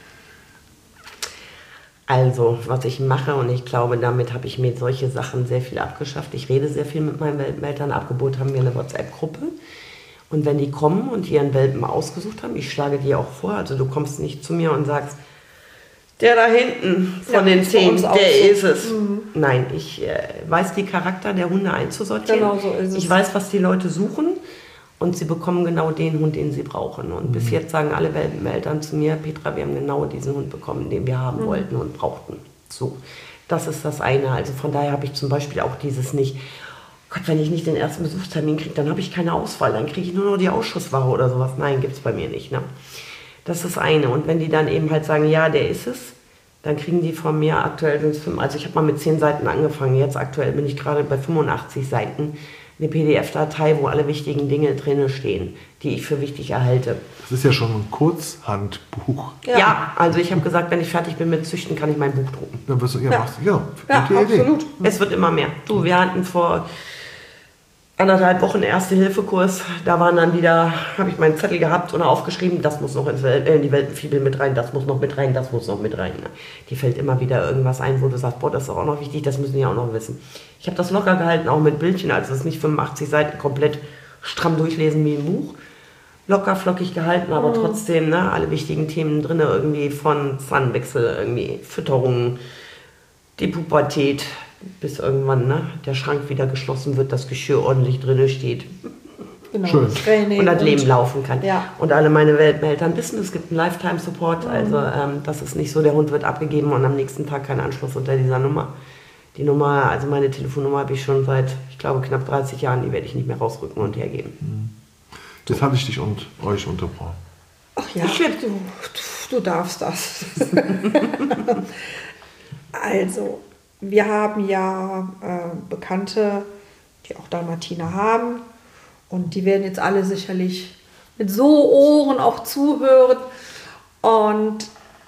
Also, was ich mache, und ich glaube, damit habe ich mir solche Sachen sehr viel abgeschafft. Ich rede sehr viel mit meinen Welpeneltern. Abgebot haben wir eine WhatsApp-Gruppe. Und wenn die kommen und ihren Welpen ausgesucht haben, ich schlage die auch vor, also du kommst nicht zu mir und sagst, der da hinten von den 10, der ist es. Nein, ich weiß die Charakter der Hunde einzusortieren. Genau so ist es. Ich weiß, was die Leute suchen. Und sie bekommen genau den Hund, den sie brauchen. Und bis jetzt sagen alle Welpeneltern zu mir, Petra, wir haben genau diesen Hund bekommen, den wir haben wollten und brauchten. So, das ist das eine. Also von daher habe ich zum Beispiel auch dieses nicht, Gott, wenn ich nicht den ersten Besuchstermin kriege, dann habe ich keine Auswahl, dann kriege ich nur noch die Ausschussware oder sowas. Nein, gibt es bei mir nicht. Ne? Das ist das eine. Und wenn die dann eben halt sagen, ja, der ist es, dann kriegen die von mir aktuell, also ich habe mal mit 10 Seiten angefangen, jetzt aktuell bin ich gerade bei 85 Seiten, eine PDF-Datei, wo alle wichtigen Dinge drin stehen, die ich für wichtig erhalte. Das ist ja schon ein Kurzhandbuch. Ja, also ich habe gesagt, wenn ich fertig bin mit Züchten, kann ich mein Buch drucken. Dann wirst du, Ja, gute Idee. absolut. Es wird immer mehr. Du, wir hatten vor 1,5 Wochen Erste-Hilfe-Kurs. Da waren dann wieder, habe ich meinen Zettel gehabt und aufgeschrieben, das muss noch in die Welpenfibel mit rein, das muss noch mit rein, das muss noch mit rein. Die fällt immer wieder irgendwas ein, wo du sagst, boah, das ist auch noch wichtig, das müssen die auch noch wissen. Ich habe das locker gehalten, auch mit Bildchen, also es ist nicht 85 Seiten komplett stramm durchlesen wie ein Buch. Locker, flockig gehalten, aber trotzdem alle wichtigen Themen drin, irgendwie von Zahnwechsel, irgendwie Fütterung, die Pubertät, bis irgendwann der Schrank wieder geschlossen wird, das Geschirr ordentlich drin steht. Genau, Schön. Training und das Leben laufen kann. Ja. Und alle meine Welpeneltern wissen, es gibt einen Lifetime-Support, also das ist nicht so, der Hund wird abgegeben und am nächsten Tag kein Anschluss unter dieser Nummer. Die Nummer, also meine Telefonnummer habe ich schon seit, ich glaube, knapp 30 Jahren, die werde ich nicht mehr rausrücken und hergeben. Jetzt habe ich dich und euch unterbrochen. Ach ja, du darfst das. Also, wir haben ja Bekannte, die auch Dalmatiner haben. Und die werden jetzt alle sicherlich mit so Ohren auch zuhören. Und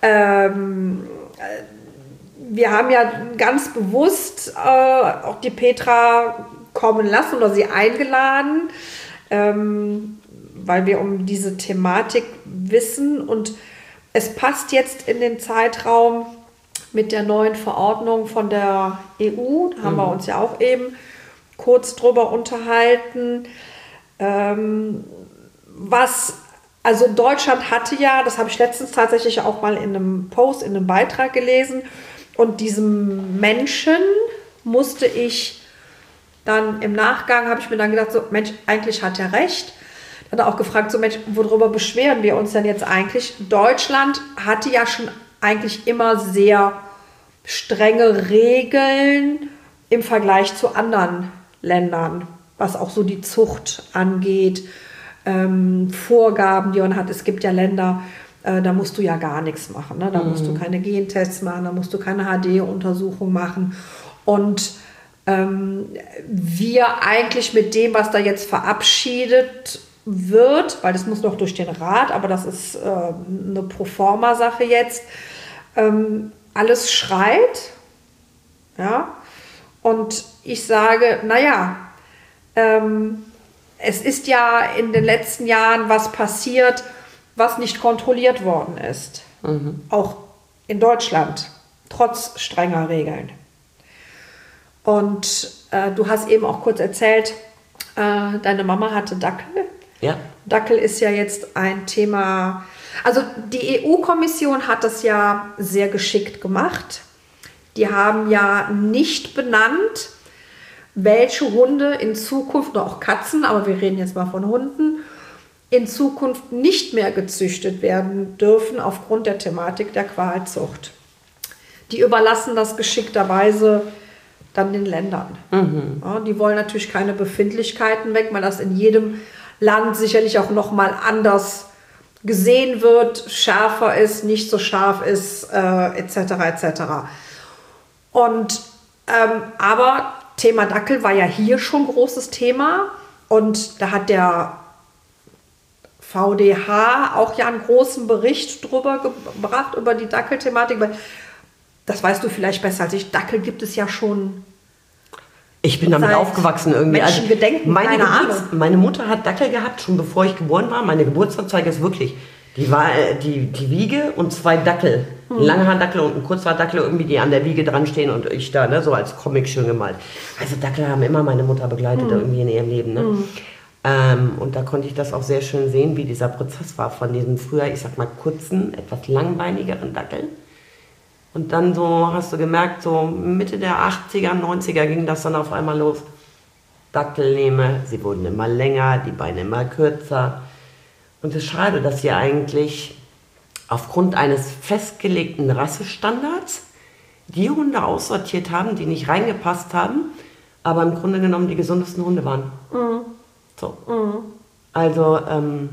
wir haben ja ganz bewusst auch die Petra kommen lassen oder sie eingeladen, weil wir um diese Thematik wissen. Und es passt jetzt in den Zeitraum mit der neuen Verordnung von der EU. Da haben wir uns ja auch eben kurz drüber unterhalten. Also Deutschland hatte ja, das habe ich letztens tatsächlich auch mal in einem Post, in einem Beitrag gelesen, und diesem Menschen musste ich dann im Nachgang, habe ich mir dann gedacht, so Mensch, eigentlich hat er recht. Dann hat er auch gefragt, so Mensch, worüber beschweren wir uns denn jetzt eigentlich? Deutschland hatte ja schon eigentlich immer sehr strenge Regeln im Vergleich zu anderen Ländern, was auch so die Zucht angeht, Vorgaben, die man hat. Es gibt ja Länder, da musst du ja gar nichts machen. Ne? Da musst du keine Gentests machen, da musst du keine HD-Untersuchung machen. Und wir eigentlich mit dem, was da jetzt verabschiedet wird, weil das muss noch durch den Rat, aber das ist eine Proforma-Sache jetzt, alles schreit. Ja? Und ich sage, naja, es ist ja in den letzten Jahren was passiert, was nicht kontrolliert worden ist. Auch in Deutschland, trotz strenger Regeln. Und du hast eben auch kurz erzählt, deine Mama hatte Dackel. Ja. Dackel ist ja jetzt ein Thema, also die EU-Kommission hat das ja sehr geschickt gemacht. Die haben ja nicht benannt, welche Hunde in Zukunft, oder auch Katzen, aber wir reden jetzt mal von Hunden, in Zukunft nicht mehr gezüchtet werden dürfen aufgrund der Thematik der Qualzucht. Die überlassen das geschickterweise dann den Ländern. Ja, die wollen natürlich keine Befindlichkeiten weg, weil das in jedem Land sicherlich auch nochmal anders gesehen wird, schärfer ist, nicht so scharf ist, etc. etc. Und aber Thema Dackel war ja hier schon großes Thema, und da hat der VDH auch ja einen großen Bericht drüber gebracht, über die Dackelthematik, weil das weißt du vielleicht besser als ich, Dackel gibt es ja schon. Ich bin damit aufgewachsen irgendwie. Menschengedenken, keine Ahnung. Meine Mutter hat Dackel gehabt, schon bevor ich geboren war. Meine Geburtsanzeige ist wirklich, die war die Wiege und 2 Dackel. Ein Langhaardackel und ein Kurzhaardackel, irgendwie, die an der Wiege dran stehen und ich da, ne, so als Comic schön gemalt. Also Dackel haben immer meine Mutter begleitet irgendwie in ihrem Leben. Ne? Und da konnte ich das auch sehr schön sehen, wie dieser Prozess war von diesem früher, ich sag mal, kurzen, etwas langbeinigeren Dackel. Und dann so hast du gemerkt, so Mitte der 80er, 90er ging das dann auf einmal los. Dackelnehme, sie wurden immer länger, die Beine immer kürzer. Und es ist schade, dass sie eigentlich aufgrund eines festgelegten Rassestandards die Hunde aussortiert haben, die nicht reingepasst haben, aber im Grunde genommen die gesundesten Hunde waren. So. Also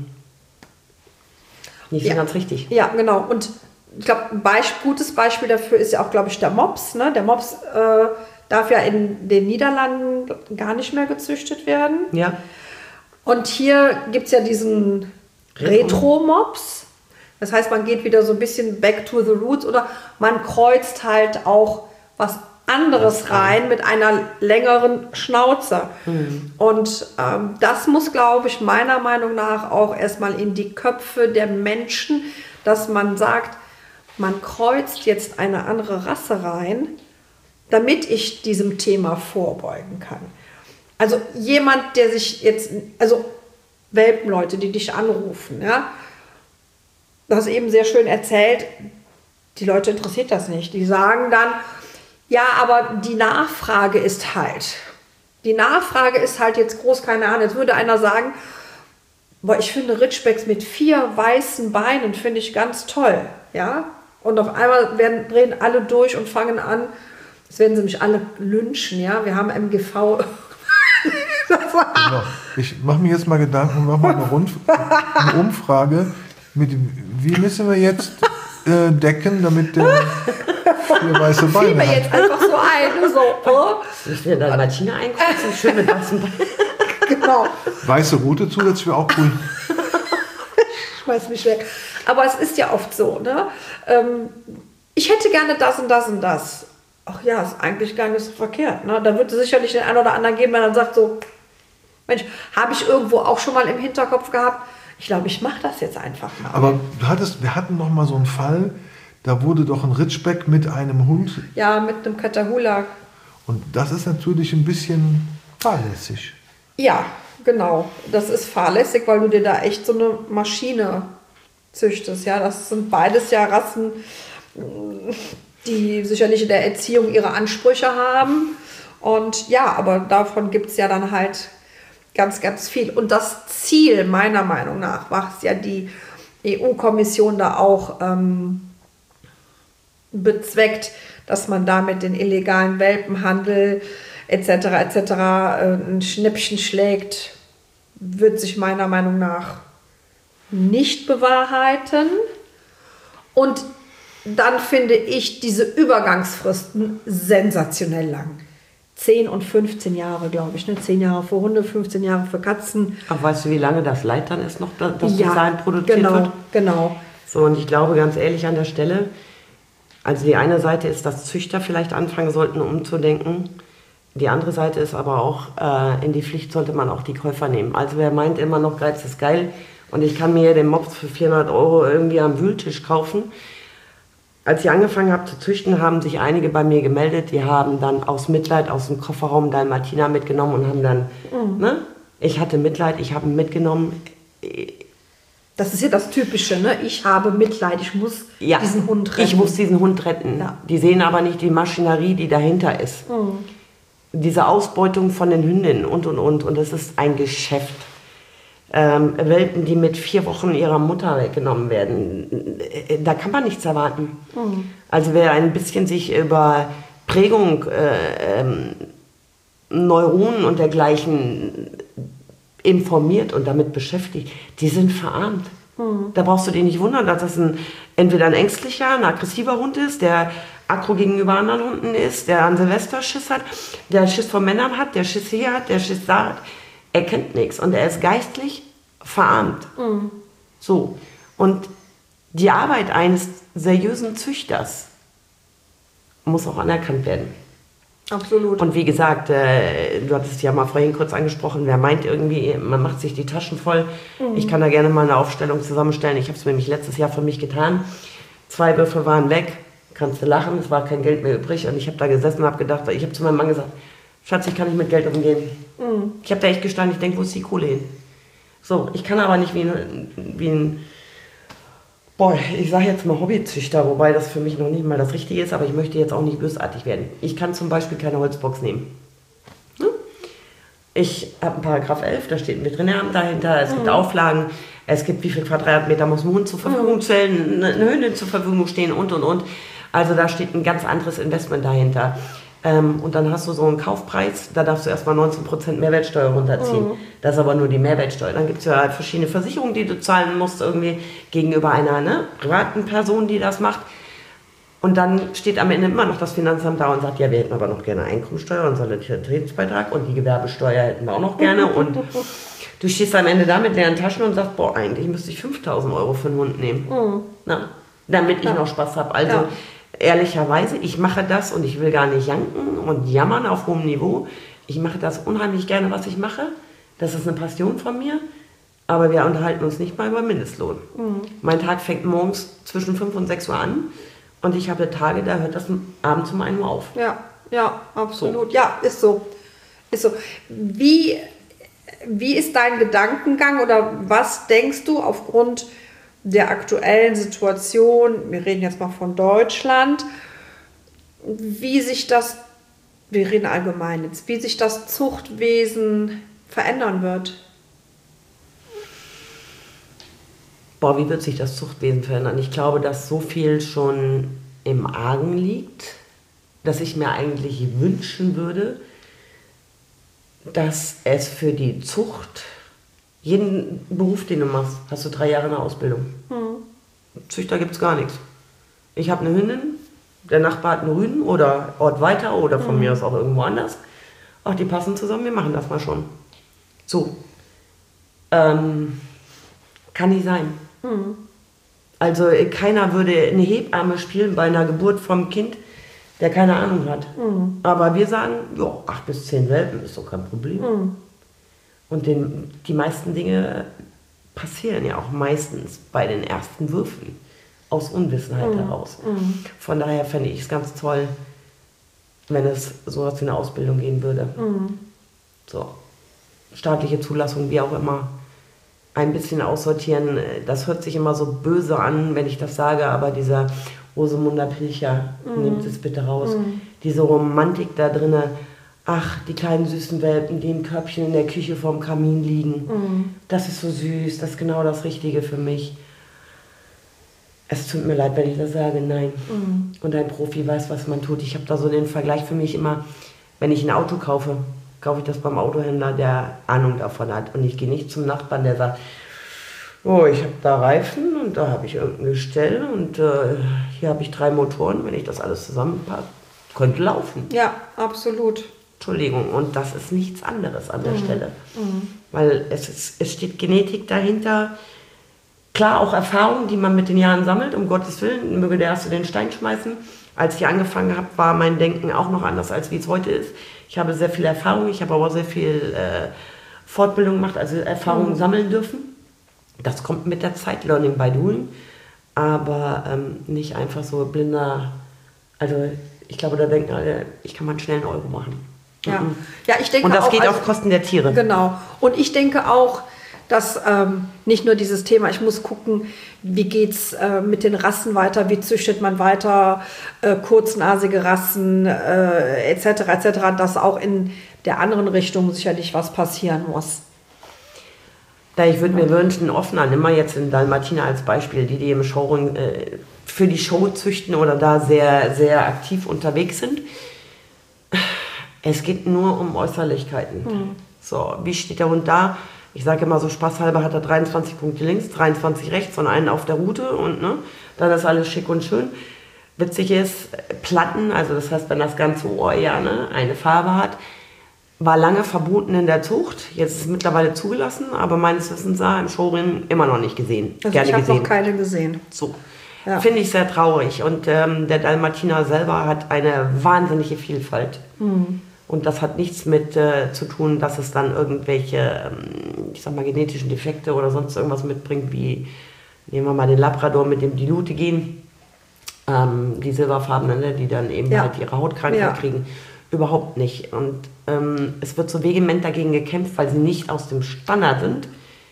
nicht so ganz richtig. Ja, genau. Und ich glaube, ein gutes Beispiel dafür ist ja auch, glaube ich, der Mops. Ne? Der Mops darf ja in den Niederlanden gar nicht mehr gezüchtet werden. Ja. Und hier gibt es ja diesen Retro-Mops. Das heißt, man geht wieder so ein bisschen back to the roots oder man kreuzt halt auch was anderes rein mit einer längeren Schnauze. Und das muss, glaube ich, meiner Meinung nach auch erstmal in die Köpfe der Menschen, dass man sagt, man kreuzt jetzt eine andere Rasse rein, damit ich diesem Thema vorbeugen kann. Also jemand, der sich jetzt, also Welpenleute, die dich anrufen, ja, du hast eben sehr schön erzählt, die Leute interessiert das nicht. Die sagen dann, ja, aber die Nachfrage ist halt jetzt groß, keine Ahnung. Jetzt würde einer sagen, Boah, ich finde Ridgebacks mit 4 weißen Beinen finde ich ganz toll, ja. Und auf einmal drehen alle durch und fangen an, jetzt werden sie mich alle lynchen, ja. Wir haben MGV. Genau. Ich mache mir jetzt mal Gedanken und mache mal eine Umfrage. Wie müssen wir jetzt decken, damit der 4 weiße Beine Ziehen wir hat? jetzt einfach so ein, so. Oh. Ich will dann Martina einkaufen, schön mit weißen Beinen. Genau. Weiße Rute zusätzlich wäre auch cool. Schmeiß mich weg. Aber es ist ja oft so, ne? Ich hätte gerne das und das und das. Ach ja, ist eigentlich gar nicht so verkehrt. Ne? Da wird es sicherlich den einen oder anderen geben, der dann sagt so, Mensch, habe ich irgendwo auch schon mal im Hinterkopf gehabt. Ich glaube, ich mache das jetzt einfach mal. Aber wir hatten noch mal so einen Fall, da wurde doch ein Ridgeback mit einem Hund. Ja, mit einem Catahoula. Und das ist natürlich ein bisschen fahrlässig. Ja, genau. Das ist fahrlässig, weil du dir da echt so eine Maschine züchtest. Ja, das sind beides ja Rassen, die sicherlich in der Erziehung ihre Ansprüche haben. Und ja, aber davon gibt es ja dann halt ganz, ganz viel. Und das Ziel meiner Meinung nach, was ja die EU-Kommission da auch bezweckt, dass man damit den illegalen Welpenhandel etc. Ein Schnippchen schlägt, wird sich meiner Meinung nach nicht bewahrheiten. Und dann finde ich diese Übergangsfristen sensationell lang. 10 und 15 Jahre, glaube ich. Ne? 10 Jahre für Hunde, 15 Jahre für Katzen. Ach, weißt du, wie lange das Leid dann ist noch, dass das Ja, Design produziert wird? Genau. So, und ich glaube ganz ehrlich an der Stelle, also die eine Seite ist, dass Züchter vielleicht anfangen sollten, umzudenken. Die andere Seite ist aber auch, in die Pflicht sollte man auch die Käufer nehmen. Also wer meint immer noch, Geiz ist geil und ich kann mir den Mops für 400 € irgendwie am Wühltisch kaufen. Als ich angefangen habe zu züchten, haben sich einige bei mir gemeldet, die haben dann aus Mitleid aus dem Kofferraum Dalmatiner mitgenommen und haben dann, ne? Ich hatte Mitleid, ich habe ihn mitgenommen. Das ist ja das Typische, ne? Ich habe Mitleid, ich muss diesen Hund retten. Ich muss diesen Hund retten. Ja. Die sehen aber nicht die Maschinerie, die dahinter ist. Diese Ausbeutung von den Hündinnen und. Und das ist ein Geschäft. Welpen, die mit 4 Wochen ihrer Mutter weggenommen werden, da kann man nichts erwarten. Also wer ein bisschen sich über Prägung, Neuronen und dergleichen informiert und damit beschäftigt, die sind verarmt. Da brauchst du dich nicht wundern, dass das entweder ein ängstlicher, ein aggressiver Hund ist, der aggro gegenüber anderen Hunden ist, der an Silvester Schiss hat, der Schiss vor Männern hat, der Schiss hier hat, der Schiss da hat. Er kennt nichts und er ist geistlich verarmt. So. Und die Arbeit eines seriösen Züchters muss auch anerkannt werden. Absolut. Und wie gesagt, du hattest ja mal vorhin kurz angesprochen, wer meint irgendwie, man macht sich die Taschen voll. Ich kann da gerne mal eine Aufstellung zusammenstellen. Ich habe es nämlich letztes Jahr für mich getan. 2 Würfel waren weg. Kannst du lachen, es war kein Geld mehr übrig. Und ich habe da gesessen und habe gedacht, ich habe zu meinem Mann gesagt, Schatz, ich kann nicht mit Geld umgehen. Ich habe da echt gestanden, ich denke, wo ist die Kohle hin? So, ich kann aber nicht wie ein ich sage jetzt mal Hobbyzüchter, wobei das für mich noch nicht mal das Richtige ist, aber ich möchte jetzt auch nicht bösartig werden. Ich kann zum Beispiel keine Holzbox nehmen. Ich habe einen Paragraph 11, da steht ein Veterinäramt dahinter, es gibt Auflagen, es gibt wie viel Quadratmeter muss ein Hund zur Verfügung stellen, eine Hündin zur Verfügung stehen und. Also da steht ein ganz anderes Investment dahinter. Und dann hast du so einen Kaufpreis, da darfst du erstmal 19% Mehrwertsteuer runterziehen. Das ist aber nur die Mehrwertsteuer. Dann gibt es ja verschiedene Versicherungen, die du zahlen musst, irgendwie gegenüber einer privaten Person, die das macht. Und dann steht am Ende immer noch das Finanzamt da und sagt, ja, wir hätten aber noch gerne Einkommensteuer und Solidaritätsbeitrag und die Gewerbesteuer hätten wir auch noch gerne. Und du stehst am Ende da mit leeren Taschen und sagst, eigentlich müsste ich 5.000 € für einen Hund nehmen. Na, damit ich noch Spaß habe. Also ehrlicherweise, ich mache das und ich will gar nicht janken und jammern auf hohem Niveau. Ich mache das unheimlich gerne, was ich mache. Das ist eine Passion von mir. Aber wir unterhalten uns nicht mal über Mindestlohn. Mein Tag fängt morgens zwischen 5 und 6 Uhr an. Und ich habe Tage, da hört das abends um 1 Uhr auf. Ja, absolut. So. Ja, ist so. Wie ist dein Gedankengang oder was denkst du aufgrund der aktuellen Situation, wir reden jetzt mal von Deutschland, wie sich das Zuchtwesen verändern wird? Boah, wie wird sich das Zuchtwesen verändern? Ich glaube, dass so viel schon im Argen liegt, dass ich mir eigentlich wünschen würde, dass es für die Zucht, jeden Beruf, den du machst, hast du 3 Jahre eine Ausbildung. Züchter gibt es gar nichts. Ich habe eine Hündin, der Nachbar hat einen Rüden oder Ort weiter oder von mir aus auch irgendwo anders. Ach, die passen zusammen, wir machen das mal schon. So. Kann nicht sein. Also keiner würde eine Hebamme spielen bei einer Geburt vom Kind, der keine Ahnung hat. Aber wir sagen, ja, 8 bis 10 Welpen ist doch kein Problem. Und die meisten Dinge passieren ja auch meistens bei den ersten Würfen aus Unwissenheit heraus. Von daher fände ich es ganz toll, wenn es sowas wie eine Ausbildung gehen würde. So, staatliche Zulassung, wie auch immer. Ein bisschen aussortieren, das hört sich immer so böse an, wenn ich das sage, aber dieser Rosamunder Pilcher, nehmt es bitte raus. Diese Romantik da drinne, ach, die kleinen süßen Welpen, die im Körbchen in der Küche vorm Kamin liegen, das ist so süß, das ist genau das Richtige für mich. Es tut mir leid, wenn ich das sage, nein. Und ein Profi weiß, was man tut. Ich habe da so den Vergleich für mich immer, wenn ich ein Auto kaufe ich das beim Autohändler, der Ahnung davon hat. Und ich gehe nicht zum Nachbarn, der sagt, oh, ich habe da Reifen und da habe ich irgendein Gestell und hier habe ich 3 Motoren. Wenn ich das alles zusammenpacke, könnte laufen. Ja, absolut. Entschuldigung, und das ist nichts anderes an der Stelle. Weil es steht Genetik dahinter. Klar, auch Erfahrungen, die man mit den Jahren sammelt, um Gottes Willen, möge der Erste den Stein schmeißen. Als ich angefangen habe, war mein Denken auch noch anders, als wie es heute ist. Ich habe sehr viel Erfahrung, ich habe aber sehr viel Fortbildung gemacht, also Erfahrungen sammeln dürfen. Das kommt mit der Zeit, Learning by Doing, aber nicht einfach so blinder, also ich glaube, da denken alle, ich kann mal schnell einen Euro machen. Ja, ja, ich denke und das auch, geht also, auf Kosten der Tiere. Genau. Und ich denke auch, dass nicht nur dieses Thema, ich muss gucken, wie geht es mit den Rassen weiter, wie züchtet man weiter kurznasige Rassen etc., dass auch in der anderen Richtung sicherlich was passieren muss. Da ich würde mir wünschen, offener, nimm mal jetzt in Dalmatiner als Beispiel, die im Showroom für die Show züchten oder da sehr, sehr aktiv unterwegs sind. Es geht nur um Äußerlichkeiten. So, wie steht der Hund da? Ich sage immer so spaßhalber, hat er 23 Punkte links, 23 rechts und einen auf der Route und ne, dann ist alles schick und schön. Witzig ist, Platten, also das heißt, wenn das ganze Ohr ja eine Farbe hat, war lange verboten in der Zucht. Jetzt ist es mittlerweile zugelassen, aber meines Wissens im Showroom immer noch nicht gesehen. Also ich habe noch keine gesehen. So. Ja. Finde ich sehr traurig. Und der Dalmatiner selber hat eine wahnsinnige Vielfalt. Und das hat nichts mit zu tun, dass es dann irgendwelche, ich sag mal, genetischen Defekte oder sonst irgendwas mitbringt, wie, nehmen wir mal den Labrador mit dem Dilutegin, die silberfarbenen, ne, die dann eben halt ihre Hautkrankheit kriegen. Überhaupt nicht. Und es wird so vehement dagegen gekämpft, weil sie nicht aus dem Standard sind.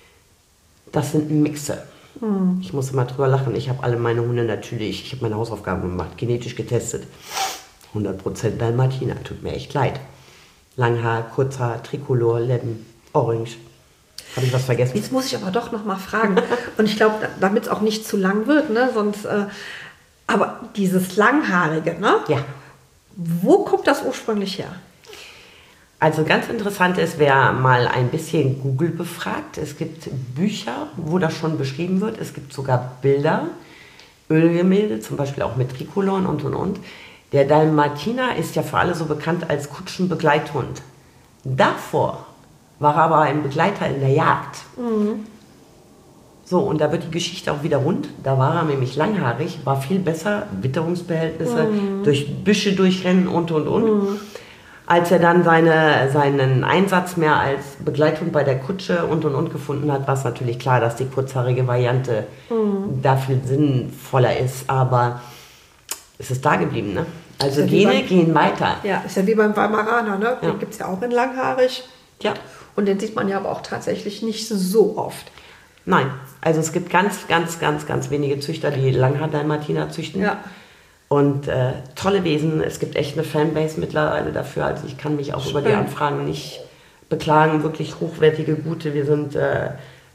Das sind Mixe. Ich muss immer drüber lachen. Ich habe alle meine Hunde natürlich, ich habe meine Hausaufgaben gemacht, genetisch getestet. 100% Dalmatiner, tut mir echt leid. Langhaar, Kurzhaar, Tricolor, Lebben, Orange. Habe ich was vergessen? Jetzt muss ich aber doch noch mal fragen. Und ich glaube, damit es auch nicht zu lang wird, ne? Sonst, aber dieses Langhaarige, ne? Ja. Wo kommt das ursprünglich her? Also ganz interessant ist, wer mal ein bisschen Google befragt. Es gibt Bücher, wo das schon beschrieben wird. Es gibt sogar Bilder, Ölgemälde, zum Beispiel auch mit Tricolor und. Der Dalmatiner ist ja für alle so bekannt als Kutschenbegleithund. Davor war er aber ein Begleiter in der Jagd. So, und da wird die Geschichte auch wieder rund. Da war er nämlich langhaarig, war viel besser, Witterungsbehältnisse, durch Büsche durchrennen und. Als er dann seinen Einsatz mehr als Begleithund bei der Kutsche und gefunden hat, war es natürlich klar, dass die kurzhaarige Variante da viel sinnvoller ist. Aber es ist da geblieben, ne? Also ja, Gene gehen weiter. Ja, ist ja wie beim Weimaraner, ne? Den gibt es ja auch in langhaarig. Ja. Und den sieht man ja aber auch tatsächlich nicht so oft. Nein, also es gibt ganz wenige Züchter, die Langhaar-Dalmatiner züchten. Ja. Und tolle Wesen, es gibt echt eine Fanbase mittlerweile dafür. Also ich kann mich auch über die Anfragen nicht beklagen. Wirklich hochwertige, gute. Wir sind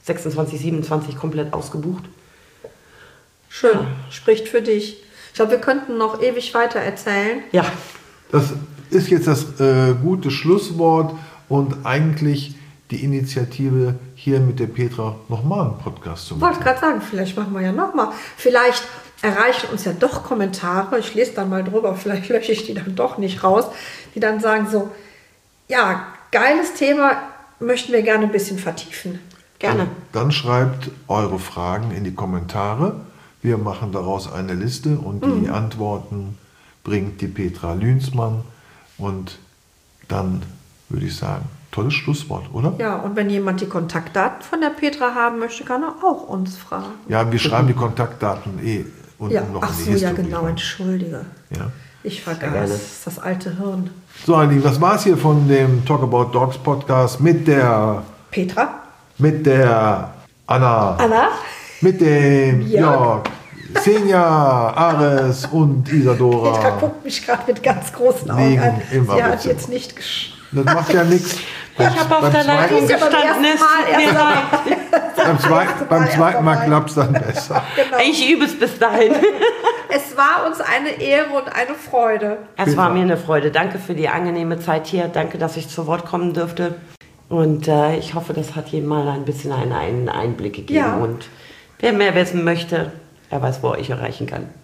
26, 27 komplett ausgebucht. Schön, spricht für dich. Ich glaube, wir könnten noch ewig weiter erzählen. Ja. Das ist jetzt das gute Schlusswort und eigentlich die Initiative, hier mit der Petra nochmal einen Podcast zu Ich wollte machen. gerade sagen, vielleicht machen wir ja nochmal. Vielleicht erreichen uns ja doch Kommentare, ich lese dann mal drüber, vielleicht lösche ich die dann doch nicht raus, die dann sagen so, ja, geiles Thema, möchten wir gerne ein bisschen vertiefen. Gerne. Dann schreibt eure Fragen in die Kommentare. Wir machen daraus eine Liste und die Antworten bringt die Petra Lünsmann. Und dann würde ich sagen, tolles Schlusswort, oder? Ja, und wenn jemand die Kontaktdaten von der Petra haben möchte, kann er auch uns fragen. Ja, wir schreiben die Kontaktdaten unten Ja, noch ach in die so, ja History. genau, entschuldige. Ja. Ich gerne. vergaß, das alte Hirn. So, Andi, das war's hier von dem Talk About Dogs Podcast mit der Petra? Anna, Anna? mit dem Jörg. Jörg, Senja, Ares und Petra Isadora. guckt mich gerade mit ganz großen Augen Liegen an. im Sie hat Arbeitszimmer. jetzt nicht geschafft. Das macht ja nichts. Ich habe auf der Leitung Ist ja beim gestanden, es ersten Mal tut mir erst leid. Beim zweiten Mal dabei. klappt es dann besser. Genau. Ich übe es bis dahin. Es war uns eine Ehre und eine Freude. Es war mir eine Freude. Danke für die angenehme Zeit hier. Danke, dass ich zu Wort kommen durfte. Und ich hoffe, das hat jedem mal ein bisschen einen Einblick gegeben. Ja. Und wer mehr wissen möchte, er weiß, wo er euch erreichen kann.